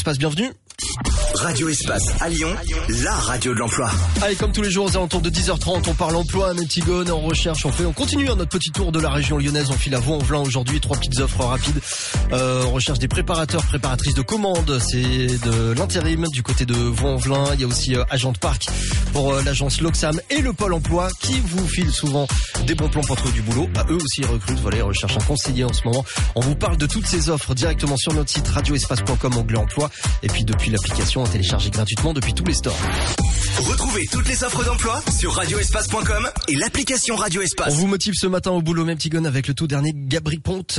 Espace, bienvenue. Radio Espace à Lyon, la radio de l'emploi. Allez, comme tous les jours, aux alentours de 10h30, on parle emploi, Métigone, on recherche, on continue notre petit tour de la région lyonnaise. On file à Vaux-en-Velin aujourd'hui, 3 petites offres rapides. On recherche des préparatrices de commandes. C'est de l'intérim du côté de Vaux-en-Velin. Il y a aussi agent de parc pour l'agence Loxam et le Pôle emploi qui vous file souvent des bons plans pour trouver du boulot. Eux aussi recrutent, voilà, ils recherchent un conseiller en ce moment. On vous parle de toutes ces offres directement sur notre site radioespace.com, onglet emploi. Et puis depuis l'application, à télécharger gratuitement depuis tous les stores. Retrouvez toutes les offres d'emploi sur radioespace.com et l'application Radio Espace. On vous motive ce matin au boulot, même Tigone, avec le tout dernier Gabri Ponte.